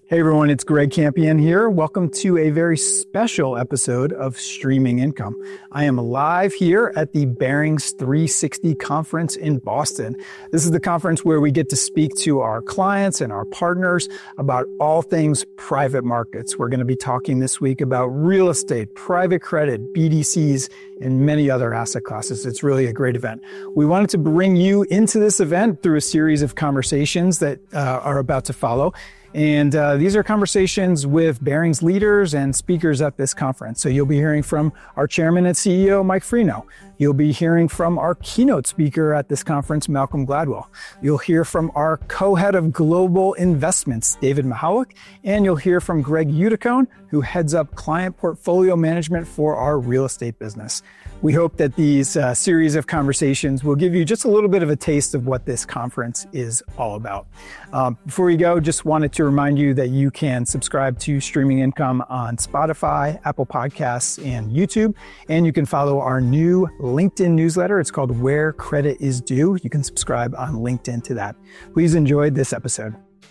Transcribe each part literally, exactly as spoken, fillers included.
Hey everyone, it's Greg Campion here. Welcome to a very special episode of Streaming Income. I am live here at the Barings three sixty conference in Boston. This is the conference where we get to speak to our clients and our partners about all things private markets. We're going to be talking this week about real estate, private credit, B D Cs, and many other asset classes. It's really a great event. We wanted to bring you into this event through a series of conversations that uh, are about to follow. And uh, these are conversations with Barings leaders and speakers at this conference. So you'll be hearing from our chairman and C E O, Mike Freno. You'll be hearing from our keynote speaker at this conference, Malcolm Gladwell. You'll hear from our co-head of global investments, David Mihalik. And you'll hear from Greg Uticone, who heads up client portfolio management for our real estate business. We hope that these uh, series of conversations will give you just a little bit of a taste of what this conference is all about. Um, before we go, just wanted to remind you that you can subscribe to Streaming Income on Spotify, Apple Podcasts, and YouTube. And you can follow our new LinkedIn newsletter. It's called Where Credit is Due. You can subscribe on LinkedIn to that. Please enjoy this episode.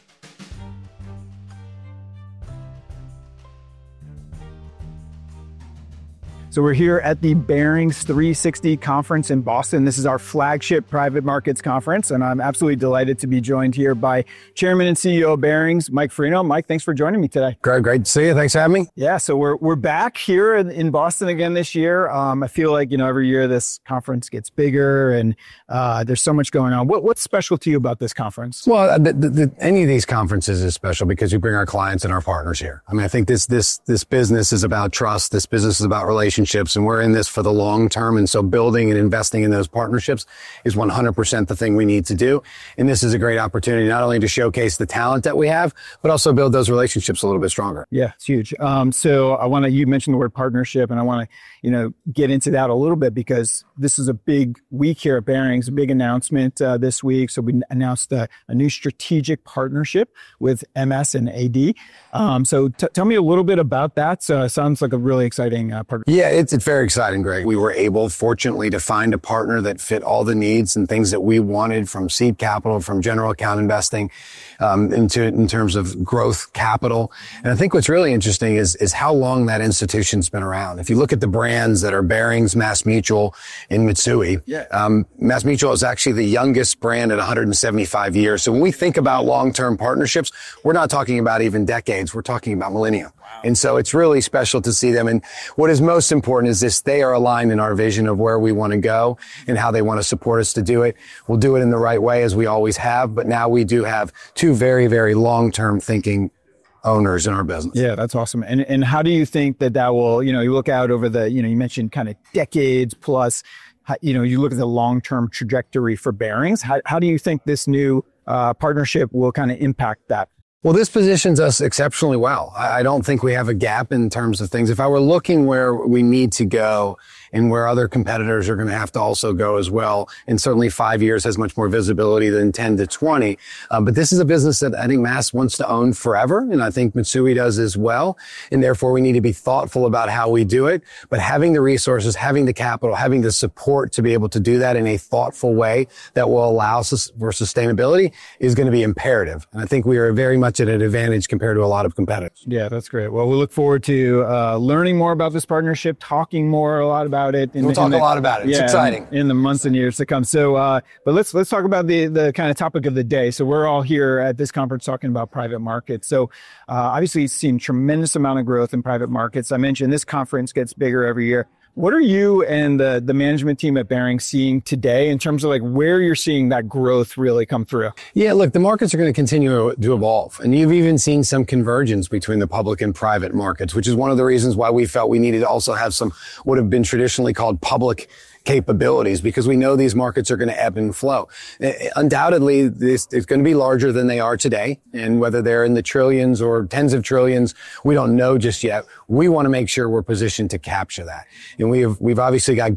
So we're here at the Barings three sixty conference in Boston. This is our flagship private markets conference, and I'm absolutely delighted to be joined here by Chairman and C E O of Barings, Mike Freno. Mike, thanks for joining me today. Great, great to see you. Thanks for having me. Yeah, so we're we're back here in, in Boston again this year. Um, I feel like, you know, every year this conference gets bigger and uh, there's so much going on. What What's special to you about this conference? Well, the, the, the, any of these conferences is special because we bring our clients and our partners here. I mean, I think this this this business is about trust. This business is about relationships. And we're in this for the long term. And so building and investing in those partnerships is one hundred percent the thing we need to do. And this is a great opportunity, not only to showcase the talent that we have, but also build those relationships a little bit stronger. Yeah, it's huge. Um, so I want to, you mentioned the word partnership, and I want to, you know, get into that a little bit because this is a big week here at Barings, a big announcement uh, this week. So we announced a, a new strategic partnership with M S and A D. Um, so t- tell me a little bit about that. So it sounds like a really exciting uh, partnership. Yeah, it's, it's very exciting, Greg. We were able, fortunately, to find a partner that fit all the needs and things that we wanted from seed capital, from general account investing, um, into in terms of growth capital. And I think what's really interesting is is how long that institution's been around. If you look at the brands that are Barings, MassMutual, and Mitsui, yeah. um, MassMutual is actually the youngest brand at one hundred seventy-five years. So when we think about long-term partnerships, we're not talking about even decades. We're talking about millennia. Wow. And so it's really special to see them. And what is most important is this: they are aligned in our vision of where we want to go and how they want to support us to do it. We'll do it in the right way, as we always have. But now we do have two very, very long-term thinking owners in our business. Yeah, that's awesome. And and how do you think that that will, you know, you look out over the, you know, you mentioned kind of decades plus, how, you know, you look at the long-term trajectory for Barings. How, how do you think this new uh, partnership will kind of impact that? Well, this positions us exceptionally well. I don't think we have a gap in terms of things. If I were looking where we need to go and where other competitors are going to have to also go as well, and certainly five years has much more visibility than ten to twenty. Uh, but this is a business that I think Mass wants to own forever, and I think Mitsui does as well. And therefore, we need to be thoughtful about how we do it. But having the resources, having the capital, having the support to be able to do that in a thoughtful way that will allow us for sustainability is going to be imperative. And I think we are very much at an advantage compared to a lot of competitors. Yeah, that's great. Well, we look forward to uh, learning more about this partnership, talking more a lot about it. In, we'll talk the, a lot about it. It's yeah, exciting. In, in the months and years to come. So, uh, but let's let's talk about the the kind of topic of the day. So we're all here at this conference talking about private markets. So uh, obviously, you've seen tremendous amount of growth in private markets. I mentioned this conference gets bigger every year. What are you and the, the management team at Barings seeing today in terms of like where you're seeing that growth really come through? Yeah, look, the markets are going to continue to evolve. And you've even seen some convergence between the public and private markets, which is one of the reasons why we felt we needed to also have some what have been traditionally called public capabilities, because we know these markets are going to ebb and flow. Undoubtedly, this is going to be larger than they are today. And whether they're in the trillions or tens of trillions, we don't know just yet. We want to make sure we're positioned to capture that. And we have, we've obviously got great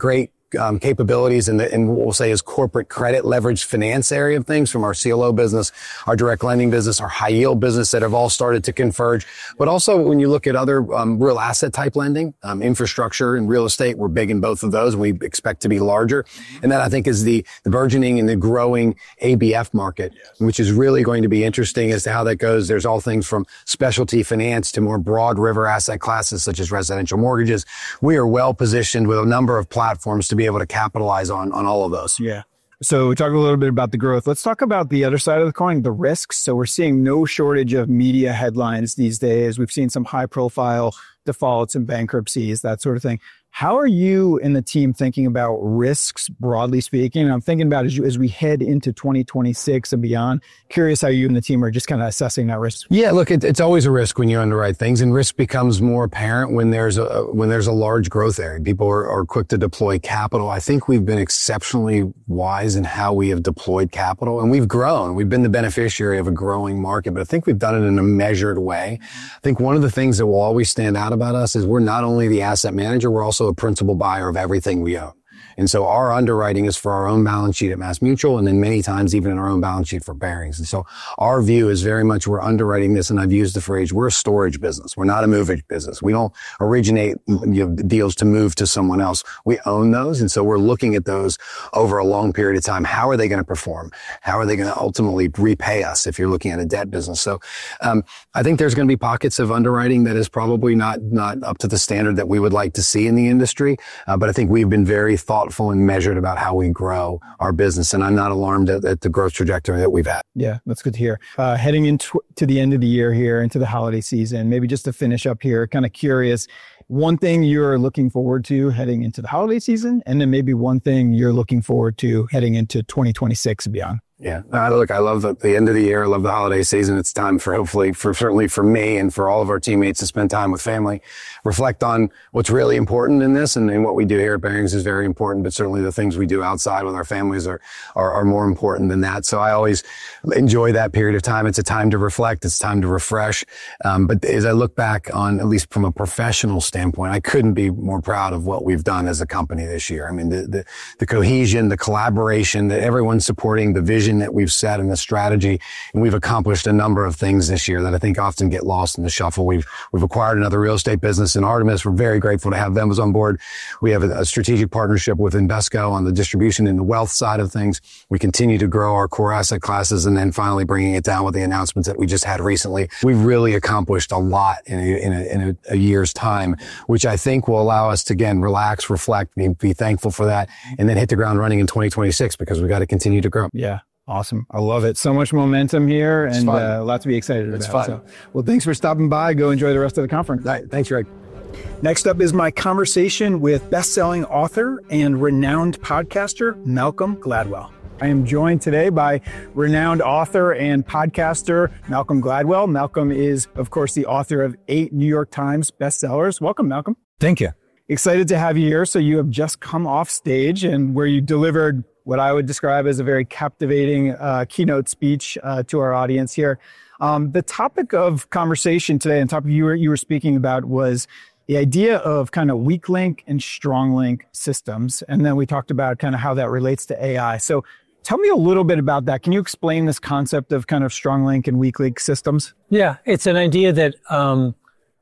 um, capabilities in, the, in what we'll say is corporate credit leveraged finance area of things, from our C L O business, our direct lending business, our high yield business, that have all started to converge. But also when you look at other um, real asset type lending, um, infrastructure and real estate, we're big in both of those. We expect to be larger. And that, I think, is the, the burgeoning and the growing A B F market, which is really going to be interesting as to how that goes. There's all things from specialty finance to more broad river asset classes such as residential mortgages. We are well positioned with a number of platforms to be able to capitalize on, on all of those. Yeah. So we talked a little bit about the growth. Let's talk about the other side of the coin, the risks. So we're seeing no shortage of media headlines these days. We've seen some high profile defaults and bankruptcies, that sort of thing. How are you and the team thinking about risks, broadly speaking? And I'm thinking about as, you, as we head into twenty twenty-six and beyond, curious how you and the team are just kind of assessing that risk. Yeah, look, it, it's always a risk when you underwrite things, and risk becomes more apparent when there's a when there's a large growth area. People are, are quick to deploy capital. I think we've been exceptionally wise in how we have deployed capital, and we've grown. We've been the beneficiary of a growing market, but I think we've done it in a measured way. I think one of the things that will always stand out about us is we're not only the asset manager, we're also a principal buyer of everything we own. And so our underwriting is for our own balance sheet at MassMutual, and then many times even in our own balance sheet for Barings. And so our view is very much we're underwriting this, and I've used the phrase, we're a storage business. We're not a moving business. We don't originate, you know, deals to move to someone else. We own those, and so we're looking at those over a long period of time. How are they going to perform? How are they going to ultimately repay us if you're looking at a debt business? So um, I think there's going to be pockets of underwriting that is probably not not up to the standard that we would like to see in the industry, uh, but I think we've been very thoughtful and measured about how we grow our business. And I'm not alarmed at, at the growth trajectory that we've had. Yeah, that's good to hear. Uh, heading into to the end of the year here, into the holiday season, maybe just to finish up here, kind of curious, one thing you're looking forward to heading into the holiday season, and then maybe one thing you're looking forward to heading into twenty twenty-six and beyond. Yeah. Uh, look, I love the, the end of the year. I love the holiday season. It's time for hopefully, for certainly for me and for all of our teammates to spend time with family, reflect on what's really important in this, and, and what we do here at Barings is very important, but certainly the things we do outside with our families are, are, are more important than that. So I always enjoy that period of time. It's a time to reflect. It's time to refresh. Um, but as I look back on, at least from a professional standpoint, I couldn't be more proud of what we've done as a company this year. I mean, the, the, the cohesion, the collaboration, that everyone's supporting the vision that we've set and the strategy. And we've accomplished a number of things this year that I think often get lost in the shuffle. We've, we've acquired another real estate business in Artemis. We're very grateful to have them as on board. We have a, a strategic partnership with Invesco on the distribution and the wealth side of things. We continue to grow our core asset classes, and then finally bringing it down with the announcements that we just had recently. We've really accomplished a lot in a, in a, in a, a year's time, which I think will allow us to, again, relax, reflect, be, be thankful for that, and then hit the ground running in twenty twenty-six, because we've got to continue to grow. Yeah. Awesome. I love it. So much momentum here, and uh, a lot to be excited it's about. Fun. So, well, thanks for stopping by. Go enjoy the rest of the conference. All right. Thanks, Greg. Next up is my conversation with best-selling author and renowned podcaster, Malcolm Gladwell. I am joined today by renowned author and podcaster, Malcolm Gladwell. Malcolm is, of course, the author of eight New York Times bestsellers. Welcome, Malcolm. Thank you. Excited to have you here. So you have just come off stage, and where you delivered what I would describe as a very captivating uh, keynote speech uh, to our audience here. Um, the topic of conversation today, and topic you were, you were speaking about, was the idea of kind of weak link and strong link systems. And then we talked about kind of how that relates to A I. So tell me a little bit about that. Can you explain this concept of kind of strong link and weak link systems? Yeah, it's an idea that um,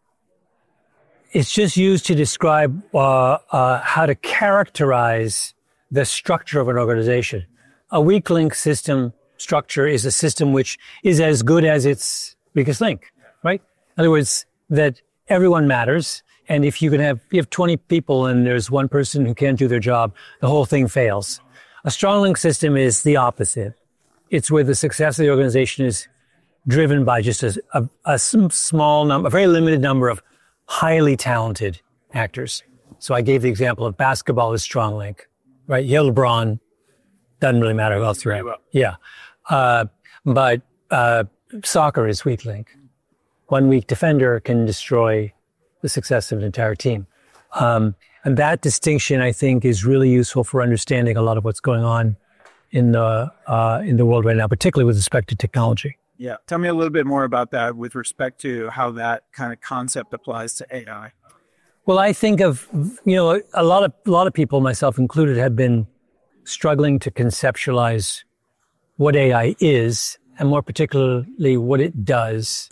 it's just used to describe uh, uh, how to characterize the structure of an organization. A weak link system structure is a system which is as good as its weakest link, right? In other words, that everyone matters. And if you can have, you have twenty people and there's one person who can't do their job, the whole thing fails. A strong link system is the opposite. It's where the success of the organization is driven by just a, a, a small number, a very limited number of highly talented actors. So I gave the example of basketball is strong link. Right, Yale LeBron, doesn't really matter who else you're at. Yeah, uh, but uh, soccer is weak link. One weak defender can destroy the success of an entire team. Um, and that distinction, I think, is really useful for understanding a lot of what's going on in the uh, in the world right now, particularly with respect to technology. Yeah, tell me a little bit more about that with respect to how that kind of concept applies to A I. Well, I think of, you know, a lot of, a lot of people, myself included, have been struggling to conceptualize what A I is, and more particularly what it does.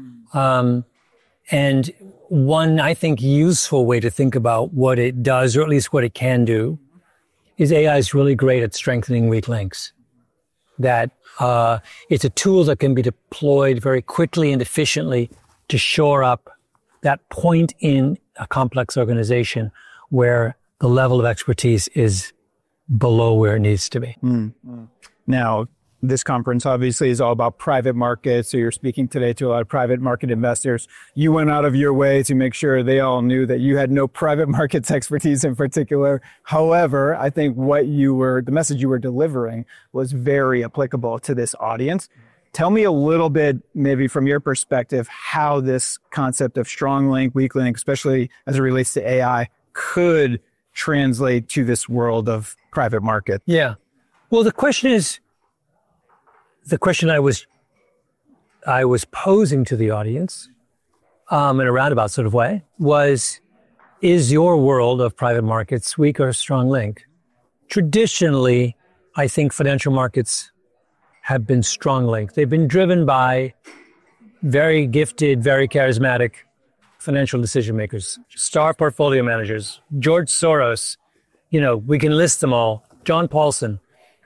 Um, and one, I think, useful way to think about what it does, or at least what it can do, is A I is really great at strengthening weak links. That uh, it's a tool that can be deployed very quickly and efficiently to shore up that point in a complex organization where the level of expertise is below where it needs to be. Mm. Now, this conference obviously is all about private markets. So you're speaking today to a lot of private market investors. You went out of your way to make sure they all knew that you had no private markets expertise in particular. However, I think what you were, the message you were delivering was very applicable to this audience. Tell me a little bit, maybe from your perspective, how this concept of strong link, weak link, especially as it relates to A I, could translate to this world of private market. Yeah. Well, the question is, the question I was I was posing to the audience um, in a roundabout sort of way was, is your world of private markets weak or strong link? Traditionally, I think financial markets have been strong link. They've been driven by very gifted, very charismatic financial decision makers, star portfolio managers, George Soros, you know, we can list them all, John Paulson.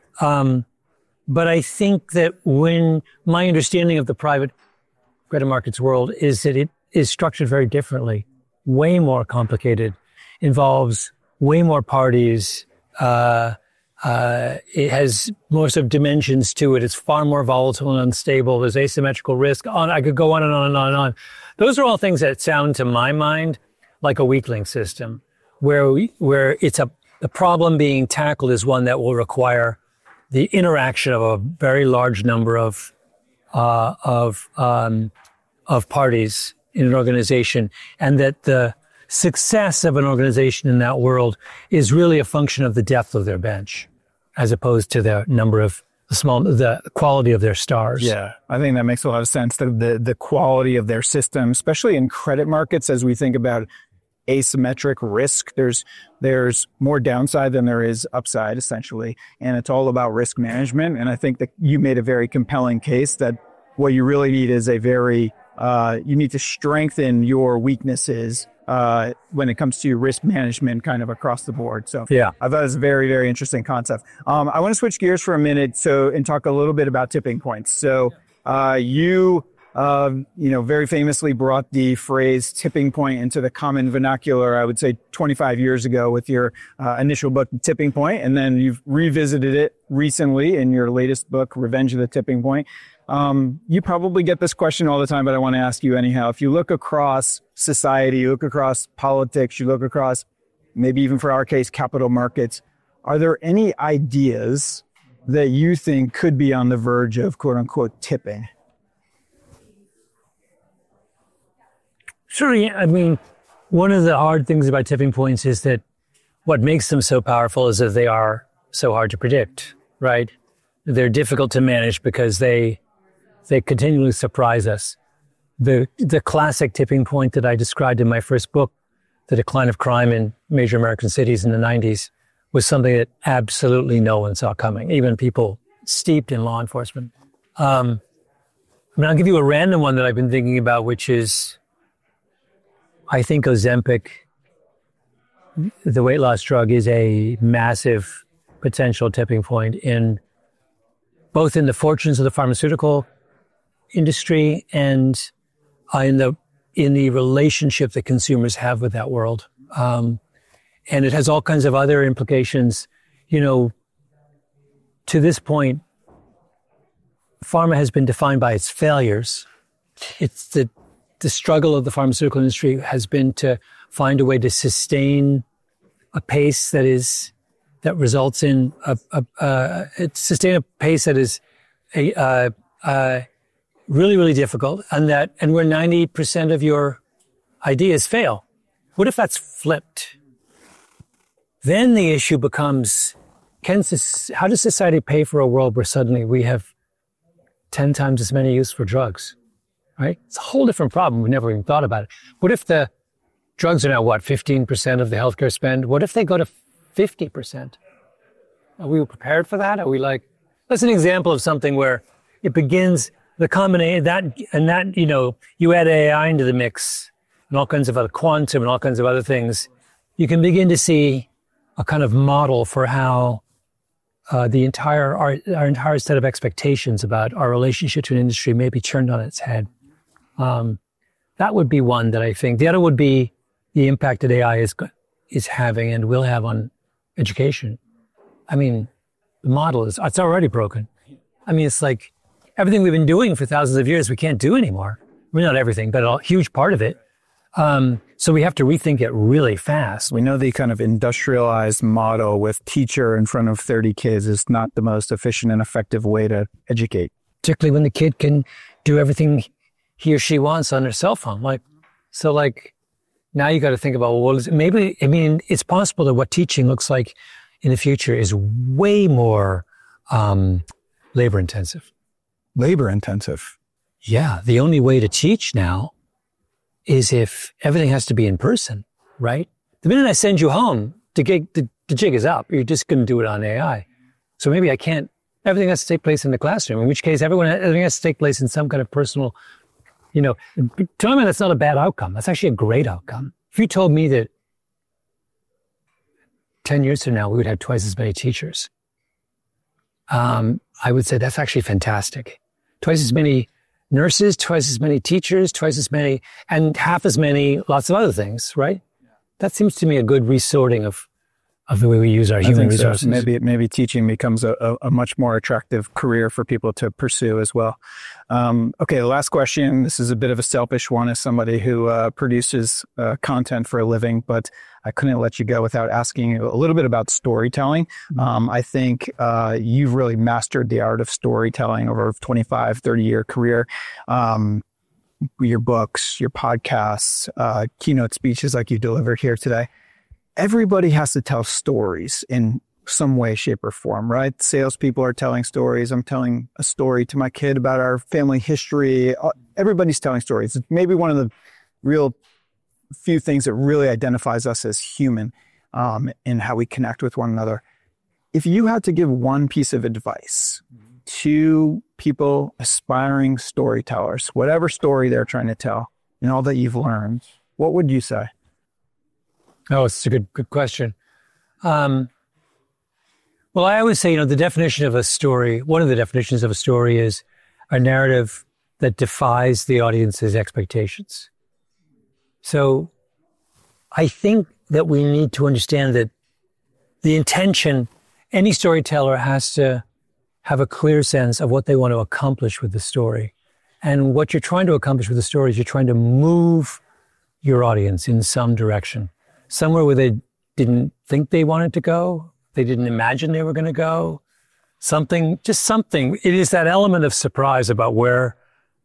Um, But I think that when my understanding of the private credit markets world is that it is structured very differently, way more complicated, involves way more parties. Uh, uh, it has more sort of dimensions to it. It's far more volatile and unstable. There's asymmetrical risk. On, I could go on and on and on and on. Those are all things that sound to my mind like a weak link system, where we, where it's a the problem being tackled is one that will require the interaction of a very large number of uh, of um, of parties in an organization, and that the success of an organization in that world is really a function of the depth of their bench, as opposed to the number of the small the quality of their stars. Yeah, I think that makes a lot of sense. The the, the quality of their system, especially in credit markets, as we think about asymmetric risk. There's there's more downside than there is upside, essentially, and it's all about risk management. And I think that you made a very compelling case that what you really need is a very uh, you need to strengthen your weaknesses uh, when it comes to risk management, kind of across the board. So yeah, I thought it was a very very interesting concept. Um, I want to switch gears for a minute, so and talk a little bit about tipping points. So uh, you. Um, you know, very famously brought the phrase tipping point into the common vernacular, I would say twenty-five years ago with your uh, initial book, Tipping Point, and then you've revisited it recently in your latest book, Revenge of the Tipping Point. Um, you probably get this question all the time, but I want to ask you anyhow. If you look across society, you look across politics, you look across maybe even for our case, capital markets, are there any ideas that you think could be on the verge of quote unquote tipping? Sure. I mean, one of the hard things about tipping points is that what makes them so powerful is that they are so hard to predict, right? They're difficult to manage because they they continually surprise us. The the classic tipping point that I described in my first book, The Decline of Crime in Major American Cities in the nineties, was something that absolutely no one saw coming, even people steeped in law enforcement. Um, I mean, I'll give you a random one that I've been thinking about, which is, I think Ozempic, the weight loss drug, is a massive potential tipping point in both in the fortunes of the pharmaceutical industry and uh, in the in the relationship that consumers have with that world. Um, and it has all kinds of other implications. You know, to this point, pharma has been defined by its failures. It's the The struggle of the pharmaceutical industry has been to find a way to sustain a pace that is that results in a, a, a sustain a pace that is a, uh, uh, really really difficult, and that and where ninety percent of your ideas fail. What if that's flipped? Then the issue becomes: Can how does society pay for a world where suddenly we have ten times as many use for drugs? Right? It's a whole different problem. We never even thought about it. What if the drugs are now, what, fifteen percent of the healthcare spend? What if they go to fifty percent? Are we prepared for that? Are we like, that's an example of something where it begins, the combination, that, and that, you know, you add A I into the mix and all kinds of other quantum and all kinds of other things, you can begin to see a kind of model for how uh, the entire, our, our entire set of expectations about our relationship to an industry may be turned on its head. Um, that would be one that I think. The other would be the impact that A I is is having and will have on education. I mean, the model is, it's already broken. I mean, it's like everything we've been doing for thousands of years, we can't do anymore. I mean, not everything, but a huge part of it. Um, so we have to rethink it really fast. We know the kind of industrialized model with teacher in front of thirty kids is not the most efficient and effective way to educate. Particularly when the kid can do everything he or she wants on their cell phone. Like, so like, now you got to think about, well, what is it? Maybe, I mean, it's possible that what teaching looks like in the future is way more um, labor intensive. Labor intensive. Yeah. The only way to teach now is if everything has to be in person, right? The minute I send you home, the gig, the, the jig is up. You're just going to do it on A I. So maybe I can't, everything has to take place in the classroom, in which case everyone, everything has to take place in some kind of personal, you know, tell me that's not a bad outcome. That's actually a great outcome. If you told me that ten years from now, we would have twice as many teachers, um, I would say that's actually fantastic. Twice as many nurses, twice as many teachers, twice as many, and half as many, lots of other things, right? Yeah. That seems to me a good resorting of, of the way we use our I human think resources. So. Maybe, maybe teaching becomes a, a, a much more attractive career for people to pursue as well. Um, okay, the last question. This is a bit of a selfish one as somebody who uh, produces uh, content for a living, but I couldn't let you go without asking you a little bit about storytelling. Mm-hmm. Um, I think uh, you've really mastered the art of storytelling over a twenty-five, thirty year career. Um, your books, your podcasts, uh, keynote speeches like you delivered here today. Everybody has to tell stories in some way, shape, or form, right? Salespeople are telling stories. I'm telling a story to my kid about our family history. Everybody's telling stories. It's maybe one of the real few things that really identifies us as human um, in how we connect with one another. If you had to give one piece of advice to people, aspiring storytellers, whatever story they're trying to tell and all that you've learned, what would you say? Oh, it's a good, good question. Um, well, I always say, you know, the definition of a story, one of the definitions of a story is a narrative that defies the audience's expectations. So I think that we need to understand that the intention, any storyteller has to have a clear sense of what they want to accomplish with the story. And what you're trying to accomplish with the story is you're trying to move your audience in some direction. Somewhere where they didn't think they wanted to go, they didn't imagine they were going to go, something, just something. It is that element of surprise about where,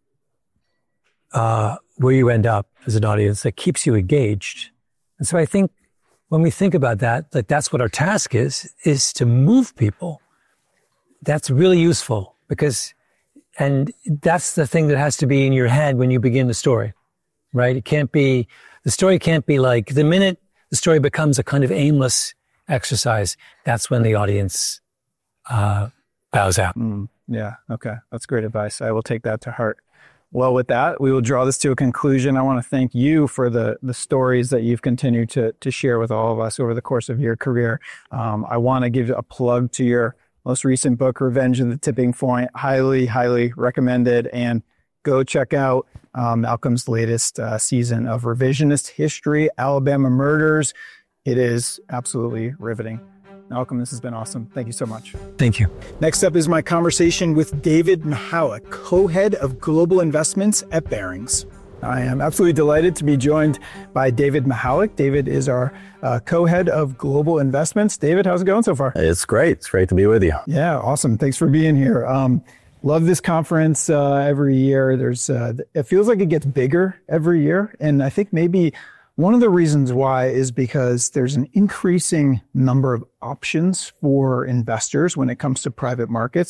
uh, where you end up as an audience that keeps you engaged. And so I think when we think about that, that that's what our task is, is to move people. That's really useful because, and that's the thing that has to be in your head when you begin the story, right? It can't be, the story can't be like the minute the story becomes a kind of aimless exercise, that's when the audience uh, bows out. Mm, yeah. Okay. That's great advice. I will take that to heart. Well, with that, we will draw this to a conclusion. I want to thank you for the the stories that you've continued to to share with all of us over the course of your career. Um, I want to give a plug to your most recent book, Revenge of the Tipping Point. Highly, highly recommended. And go check out um, Malcolm's latest uh, season of Revisionist History, Alabama Murders. It is absolutely riveting. Malcolm, this has been awesome. Thank you so much. Thank you. Next up is my conversation with David Michalik, co-head of global investments at Barings. I am absolutely delighted to be joined by David Michalik. David is our uh, co-head of global investments. David, how's it going so far? It's great. It's great to be with you. Yeah, awesome. Thanks for being here. Um, love this conference uh, every year. There's, uh, it feels like it gets bigger every year. And I think maybe one of the reasons why is because there's an increasing number of options for investors when it comes to private markets.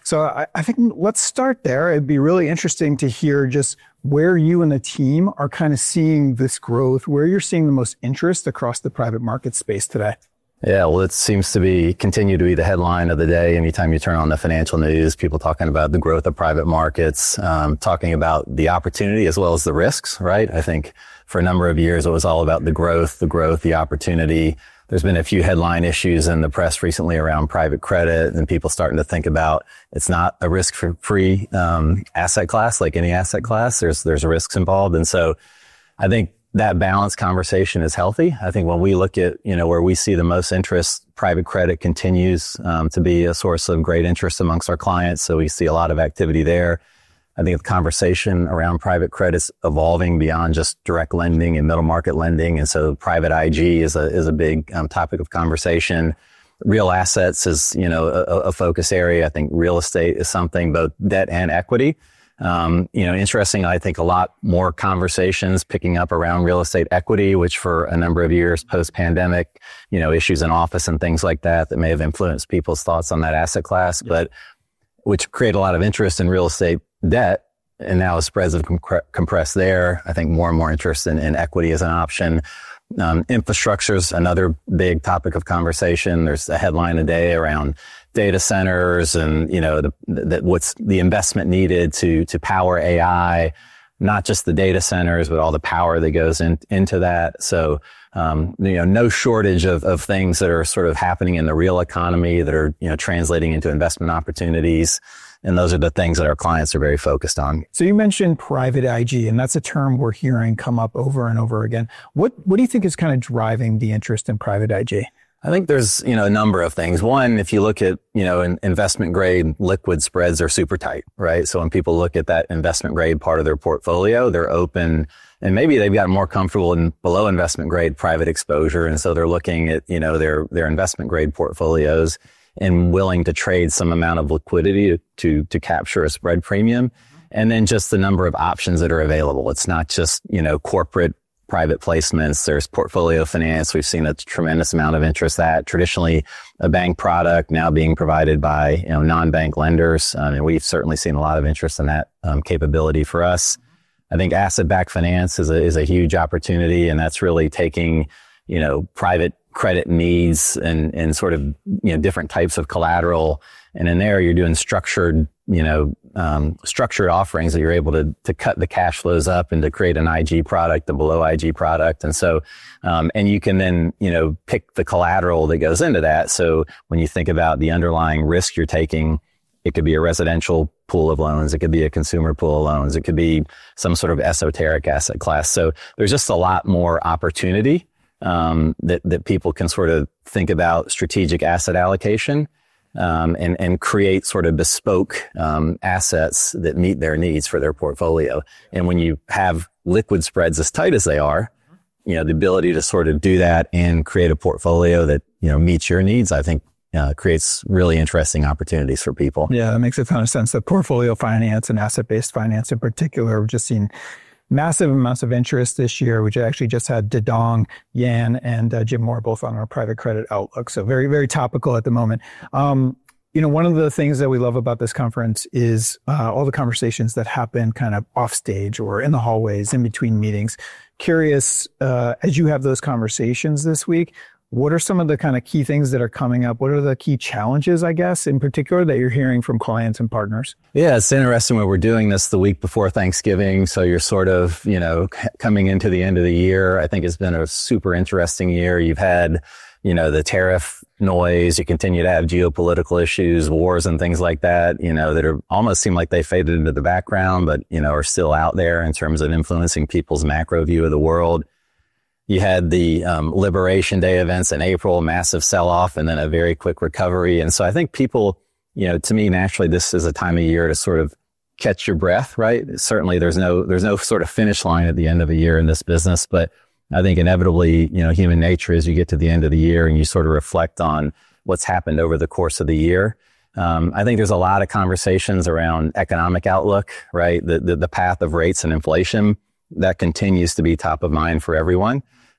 So I, I think let's start there. It'd be really interesting to hear just where you and the team are kind of seeing this growth, where you're seeing the most interest across the private market space today. Yeah, well, it seems to be continue to be the headline of the day. Anytime you turn on the financial news, people talking about the growth of private markets, um, talking about the opportunity as well as the risks, right? I think for a number of years, it was all about the growth, the growth, the opportunity. There's been a few headline issues in the press recently around private credit and people starting to think about it's not a risk-free um, asset class like any asset class. There's there's risks involved. And so I think that balanced conversation is healthy. I think when we look at, you know, where we see the most interest, private credit continues um, to be a source of great interest amongst our clients. So we see a lot of activity there. I think the conversation around private credit is evolving beyond just direct lending and middle market lending. And so private I G is a, is a big um, topic of conversation. Real assets is, you know, a, a focus area. I think real estate is something, both debt and equity. Um, you know, interesting, I think a lot more conversations picking up around real estate equity, which for a number of years post-pandemic, you know, issues in office and things like that, that may have influenced people's thoughts on that asset class, but which create a lot of interest in real estate debt. And now as spreads have compre- compressed there, I think more and more interest in, in equity as an option. Um, infrastructure is another big topic of conversation. There's a headline a day around data centers and, you know, the, the, what's the investment needed to, to power A I, not just the data centers, but all the power that goes in, into that. So, um, you know, no shortage of, of things that are sort of happening in the real economy that are, you know, translating into investment opportunities. And those are the things that our clients are very focused on. So you mentioned private I G, and that's a term we're hearing come up over and over again. What what do you think is kind of driving the interest in private I G? I think there's, you know, a number of things. One, if you look at, you know, in investment grade liquid spreads are super tight, right? So when people look at that investment grade part of their portfolio, they're open and maybe they've got more comfortable in below investment grade private exposure. And so they're looking at, you know, their, their investment grade portfolios and willing to trade some amount of liquidity to, to, to capture a spread premium. And then just the number of options that are available. It's not just, you know, corporate private placements. There's portfolio finance. We've seen a tremendous amount of interest that traditionally a bank product now being provided by, you know, non-bank lenders. Um, and we've certainly seen a lot of interest in that um, capability for us. I think asset-backed finance is a, is a huge opportunity, and that's really taking, you know, private credit needs and, and sort of, you know, different types of collateral. And in there, you're doing structured, you know, um, structured offerings that you're able to, to cut the cash flows up and to create an I G product, a below I G product. And so, um, and you can then, you know, pick the collateral that goes into that. So when you think about the underlying risk you're taking, it could be a residential pool of loans. It could be a consumer pool of loans. It could be some sort of esoteric asset class. So there's just a lot more opportunity Um, that, that people can sort of think about strategic asset allocation, um, and, and create sort of bespoke, um, assets that meet their needs for their portfolio. And when you have liquid spreads as tight as they are, you know, the ability to sort of do that and create a portfolio that, you know, meets your needs, I think, uh, creates really interesting opportunities for people. Yeah, that makes a ton of sense. The portfolio finance and asset-based finance in particular, we've just seen massive amounts of interest this year. We actually just had Dedong, Yan, and uh, Jim Moore both on our private credit outlook. So very, very topical at the moment. Um, you know, one of the things that we love about this conference is uh, all the conversations that happen kind of off stage or in the hallways in between meetings. Curious, uh, as you have those conversations this week, what are some of the kind of key things that are coming up? What are the key challenges, I guess, in particular that you're hearing from clients and partners? Yeah, it's interesting when we're doing this the week before Thanksgiving. So you're sort of, you know, coming into the end of the year. I think it's been a super interesting year. You've had, you know, the tariff noise. You continue to have geopolitical issues, wars and things like that, you know, that are almost seem like they faded into the background, but, you know, are still out there in terms of influencing people's macro view of the world. You had the um, Liberation Day events in April, massive sell-off, and then a very quick recovery. And so I think people, you know, to me, naturally, this is a time of year to sort of catch your breath, right? Certainly there's no, there's no sort of finish line at the end of a year in this business, but I think inevitably, you know, human nature is you get to the end of the year and you sort of reflect on what's happened over the course of the year. Um, I think there's a lot of conversations around economic outlook, right? The, the, the path of rates and inflation that continues to be top of mind for everyone.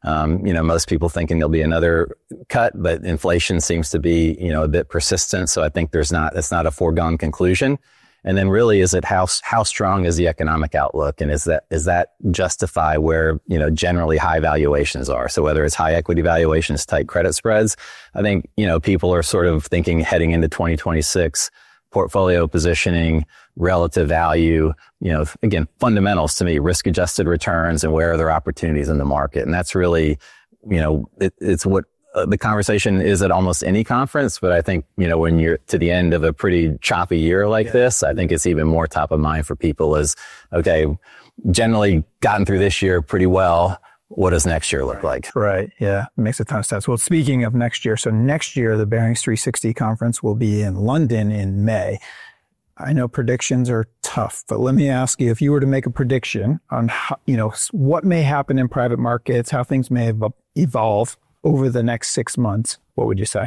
Um, you know, most people thinking there'll be another cut, but inflation seems to be, you know, a bit persistent. So I think there's not, it's not a foregone conclusion. And then really, is it how, how strong is the economic outlook? And is that, is that justify where, you know, generally high valuations are? So whether it's high equity valuations, tight credit spreads, I think, you know, people are sort of thinking heading into twenty twenty-six, portfolio positioning, relative value, you know, again, fundamentals to me, risk adjusted returns and where are there opportunities in the market. And that's really, you know, it, it's what uh, the conversation is at almost any conference. But I think, you know, when you're to the end of a pretty choppy year like yeah. this, I think it's even more top of mind for people is, okay, generally gotten through this year pretty well. What does next year look like? Right. Yeah. Makes a ton of sense. Well, speaking of next year, so next year, the Barings three sixty conference will be in London in May. I know predictions are tough, but let me ask you, if you were to make a prediction on how, you know, what may happen in private markets, how things may evolve over the next six months, what would you say?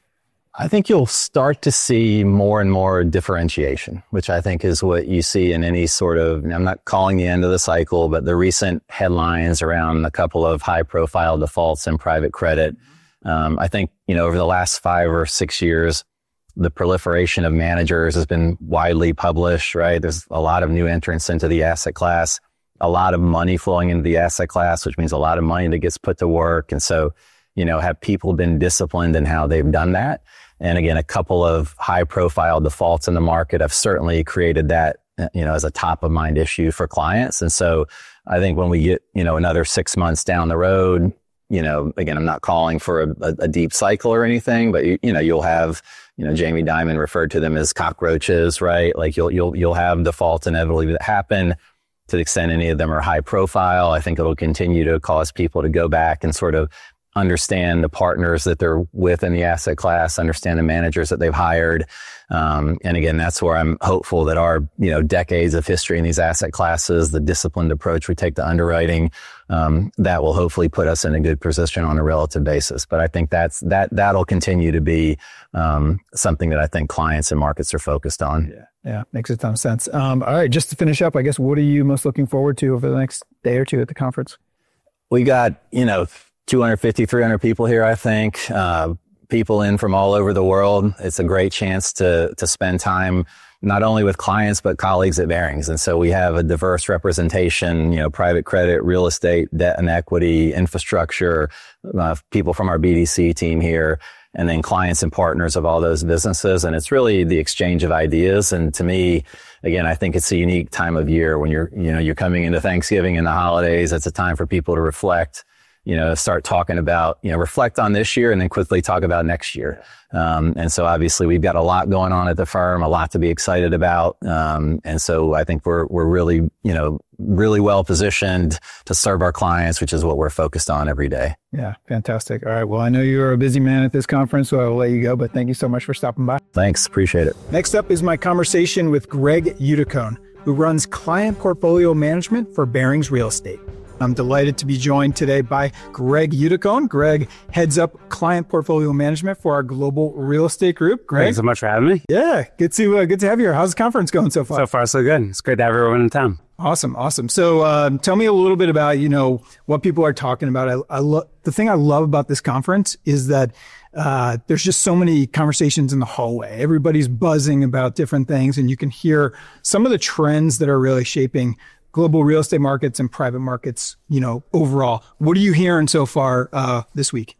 I think you'll start to see more and more differentiation, which I think is what you see in any sort of, I'm not calling the end of the cycle, but the recent headlines around a couple of high profile defaults in private credit. Um, I think, you know, over the last five or six years, the proliferation of managers has been widely published, right? There's a lot of new entrants into the asset class, a lot of money flowing into the asset class, which means a lot of money that gets put to work. And so, you know, have people been disciplined in how they've done that? And again, a couple of high profile defaults in the market have certainly created that, you know, as a top of mind issue for clients. And so I think when we get, you know, another six months down the road, you know, again, I'm not calling for a, a, a deep cycle or anything, but you, you know, you'll have, you know, Jamie Dimon referred to them as cockroaches, right? Like you'll, you'll, you'll have defaults inevitably that happen. To the extent any of them are high profile, I think it'll continue to cause people to go back and sort of understand the partners that they're with in the asset class, understand the managers that they've hired. Um, and again, that's where I'm hopeful that our, you know, decades of history in these asset classes, the disciplined approach we take to underwriting, um, that will hopefully put us in a good position on a relative basis. But I think that's, that, that'll continue to be, um, something that I think clients and markets are focused on. Yeah. Yeah. Makes a ton of sense. Um, all right. Just to finish up, I guess, what are you most looking forward to over the next day or two at the conference? We got, you know, two hundred fifty, three hundred people here, I think, uh, people in from all over the world. It's a great chance to, to spend time not only with clients, but colleagues at Barings. And so we have a diverse representation, you know, private credit, real estate, debt and equity, infrastructure, uh, people from our B D C team here, and then clients and partners of all those businesses. And it's really the exchange of ideas. And to me, again, I think it's a unique time of year when you're, you know, you're coming into Thanksgiving and the holidays. It's a time for people to reflect, you know, start talking about, you know, reflect on this year and then quickly talk about next year. Um, and so obviously we've got a lot going on at the firm, a lot to be excited about. Um, and so I think we're, we're really, you know, really well positioned to serve our clients, which is what we're focused on every day. Yeah. Fantastic. All right. Well, I know you're a busy man at this conference, so I will let you go, but thank you so much for stopping by. Thanks. Appreciate it. Next up is my conversation with Greg Uticone, who runs client portfolio management for Barings Real Estate. I'm delighted to be joined today by Greg Uticone. Greg heads up client portfolio management for our global real estate group. Greg, thanks so much for having me. Yeah, good to uh, good to have you here. How's the conference going so far? So far, so good. It's great to have everyone in town. Awesome, awesome. So, um, tell me a little bit about you know what people are talking about. I, I lo- the thing I love about this conference is that uh, there's just so many conversations in the hallway. Everybody's buzzing about different things, and you can hear some of the trends that are really shaping global real estate markets and private markets, you know, overall. What are you hearing so far uh, this week?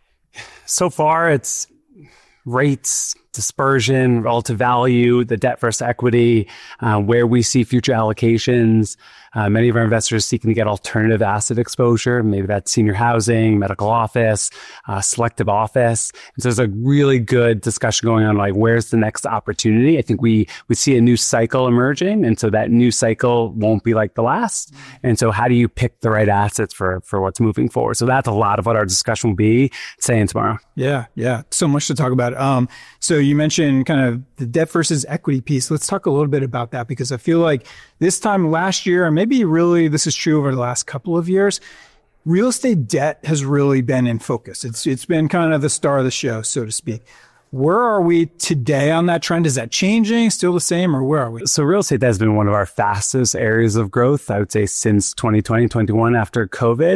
So far, it's rates, dispersion, relative value, the debt versus equity, uh, where we see future allocations. Uh, many of our investors seeking to get alternative asset exposure. Maybe that's senior housing, medical office, uh, selective office. And so there's a really good discussion going on, like where's the next opportunity? I think we we see a new cycle emerging. And so that new cycle won't be like the last. And so how do you pick the right assets for, for what's moving forward? So that's a lot of what our discussion will be today and tomorrow. Yeah, yeah. So much to talk about. Um, so you mentioned kind of the debt versus equity piece. Let's talk a little bit about that, because I feel like this time last year, and maybe really this is true over the last couple of years, real estate debt has really been in focus. It's it's been kind of the star of the show, so to speak. Where are we today on that trend? Is that changing, still the same, or where are we? So real estate has been one of our fastest areas of growth, I would say, since twenty twenty, twenty-one after COVID.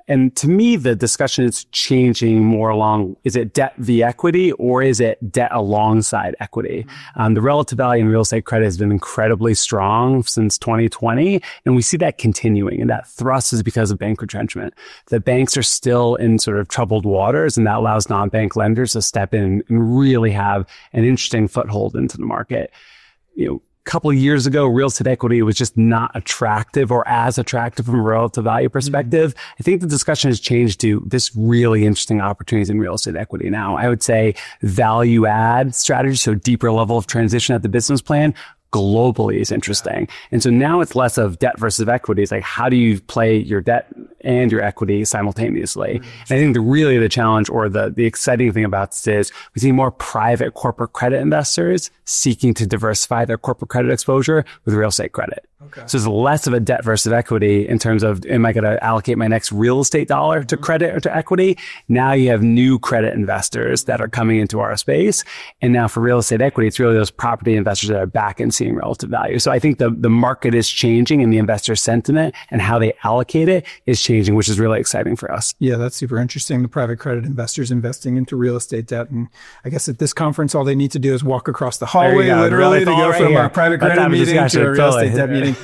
And to me, the discussion is changing more along, is it debt via equity or is it debt alongside equity? Um, the relative value in real estate credit has been incredibly strong since twenty twenty. And we see that continuing. And that thrust is because of bank retrenchment. The banks are still in sort of troubled waters, and that allows non-bank lenders to step in and really have an interesting foothold into the market. You know, couple of years ago, real estate equity was just not attractive or as attractive from a relative value perspective. Mm-hmm. I think the discussion has changed to this really interesting opportunities in real estate equity. Now, I would say value add strategy, so deeper level of transition at the business plan, globally is interesting. And so now it's less of debt versus equity. It's like, how do you play your debt and your equity simultaneously? Mm-hmm. And I think the really the challenge or the, the exciting thing about this is we see more private corporate credit investors seeking to diversify their corporate credit exposure with real estate credit. Okay. So it's less of a debt versus equity in terms of, am I going to allocate my next real estate dollar to credit or to equity? Now you have new credit investors that are coming into our space. And now for real estate equity, it's really those property investors that are back and seeing relative value. So I think the, the market is changing and the investor sentiment and how they allocate it is changing, which is really exciting for us. Yeah, that's super interesting. The private credit investors investing into real estate debt. And I guess at this conference, all they need to do is walk across the hallway, literally, to go right from here. Our private credit meeting to a real totally. estate debt meeting.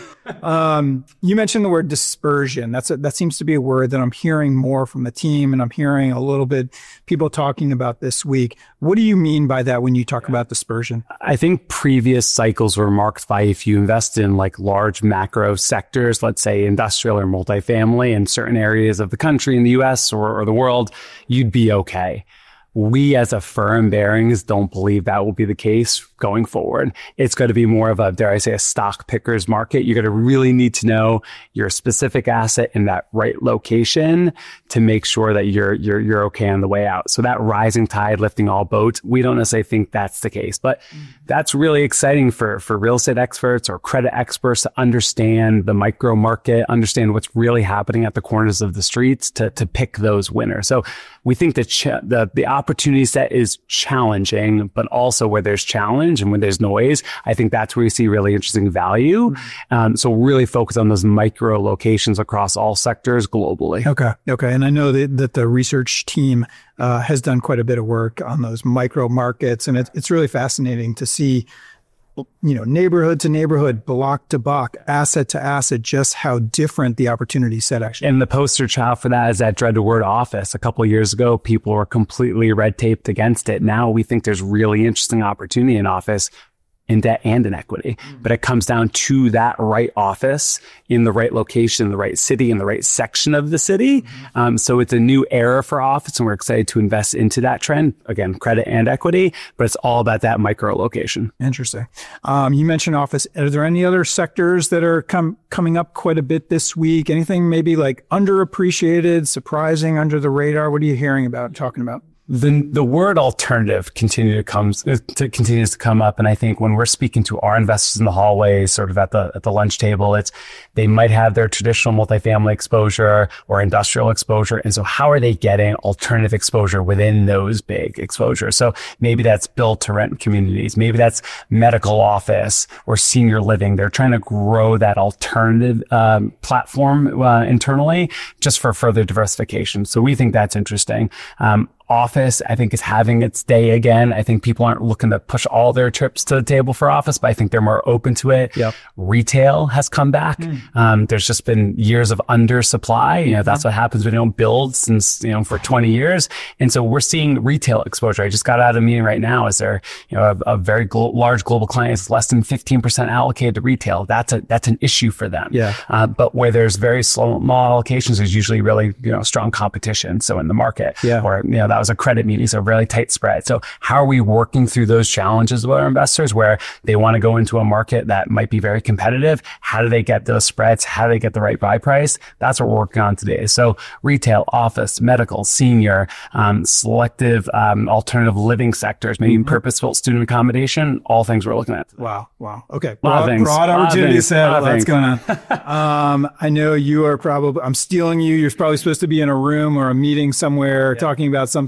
Um, you mentioned the word dispersion. That's a, that seems to be a word that I'm hearing more from the team, and I'm hearing a little bit people talking about this week. What do you mean by that when you talk about dispersion? I think previous cycles were marked by, if you invest in like large macro sectors, let's say industrial or multifamily in certain areas of the country in the U S or, or the world, you'd be okay. We as a firm, Barings, don't believe that will be the case going forward. It's going to be more of a, dare I say, a stock picker's market. You're going to really need to know your specific asset in that right location to make sure that you're you're you're okay on the way out. So that rising tide lifting all boats, we don't necessarily think that's the case. But that's really exciting for, for real estate experts or credit experts to understand the micro market, understand what's really happening at the corners of the streets to, to pick those winners. So we think that ch- the, the opportunity set is challenging, but also where there's challenge and when there's noise, I think that's where you see really interesting value. Mm-hmm. Um, so really focus on those micro locations across all sectors globally. Okay. Okay. And I know that, that the research team uh, has done quite a bit of work on those micro markets. And it, it's really fascinating to see, you know, neighborhood to neighborhood, block to block, asset to asset, just how different the opportunity set actually. And the poster child for that is that dreaded word office. A couple of years ago, people were completely red taped against it. Now we think there's really interesting opportunity in office, in debt and in equity. Mm-hmm. But it comes down to that right office in the right location, in the right city, in the right section of the city. Mm-hmm. Um, so it's a new era for office, and we're excited to invest into that trend. Again, credit and equity, but it's all about that micro location. Interesting. Um, you mentioned office. Are there any other sectors that are com- coming up quite a bit this week? Anything maybe like underappreciated, surprising, under the radar? What are you hearing about, talking about? The the word alternative continue to comes to continues to come up, and I think when we're speaking to our investors in the hallways, sort of at the at the lunch table, it's they might have their traditional multifamily exposure or industrial exposure, and so how are they getting alternative exposure within those big exposures? So maybe that's build to rent communities, maybe that's medical office or senior living. They're trying to grow that alternative um, platform uh, internally just for further diversification. So we think that's interesting. Um, Office, I think, is having its day again. I think people aren't looking to push all their trips to the table for office, but I think they're more open to it. Yep. Retail has come back. Mm. Um, there's just been years of undersupply. You know, that's what happens when you don't build since, you know, for twenty years. And so we're seeing retail exposure. I just got out of a meeting right now. Is there, you know, a, a very glo- large global client is less than fifteen percent allocated to retail. That's a, that's an issue for them. Yeah. Uh, but where there's very slow, small allocations, there's usually really, you know, strong competition. So in the market, yeah. or, you know, that was a credit meeting, so really tight spread. So how are we working through those challenges with our investors where they want to go into a market that might be very competitive? How do they get those spreads? How do they get the right buy price? That's what we're working on today. So retail, office, medical, senior, um, selective um, alternative living sectors, maybe mm-hmm. purpose-built student accommodation, all things we're looking at. Wow. Wow. Okay. Broad, broad, broad opportunity set. That's going on. um, I know you are probably, I'm stealing you. You're probably supposed to be in a room or a meeting somewhere yeah. talking about something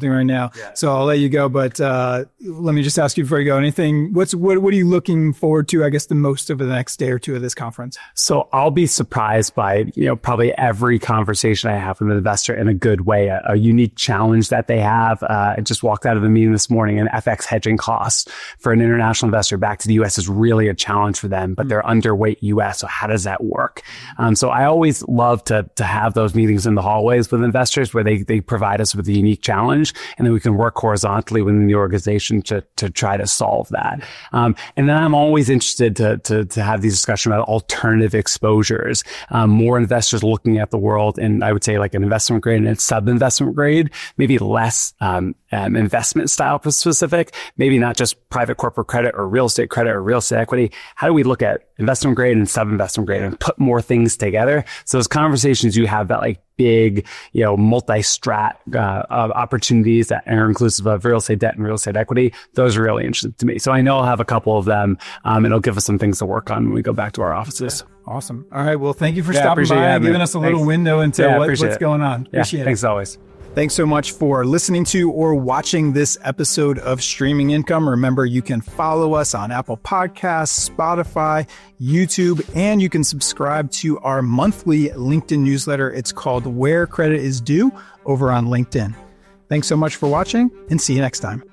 something right now. Yeah. So I'll let you go. But uh, let me just ask you before you go, anything, what's what, what are you looking forward to, I guess, the most over the next day or two of this conference? So I'll be surprised by, you know, probably every conversation I have with an investor in a good way, a, a unique challenge that they have. Uh, I just walked out of a meeting this morning, and F X hedging costs for an international investor back to the U S is really a challenge for them, but they're underweight U S. So how does that work? Um, so I always love to to have those meetings in the hallways with investors where they they provide us with a unique challenge, and then we can work horizontally within the organization to to try to solve that. Um, and then I'm always interested to to to have these discussions about alternative exposures, um, more investors looking at the world, and I would say like an investment grade and sub investment grade, maybe less um, um, investment style specific, maybe not just private corporate credit or real estate credit or real estate equity. How do we look at investment grade and sub investment grade and put more things together? So those conversations you have that like big, you know, multi-strat uh, uh, opportunities that are inclusive of real estate debt and real estate equity, those are really interesting to me. So I know I'll have a couple of them, um, and it'll give us some things to work on when we go back to our offices. Awesome. All right. Well, thank you for yeah, stopping by and giving it. us a little Thanks. window into yeah, what, what's it. going on. Appreciate yeah, it. Thanks as always. Thanks so much for listening to or watching this episode of Streaming Income. Remember, you can follow us on Apple Podcasts, Spotify, YouTube, and you can subscribe to our monthly LinkedIn newsletter. It's called Where Credit is Due over on LinkedIn. Thanks so much for watching, and see you next time.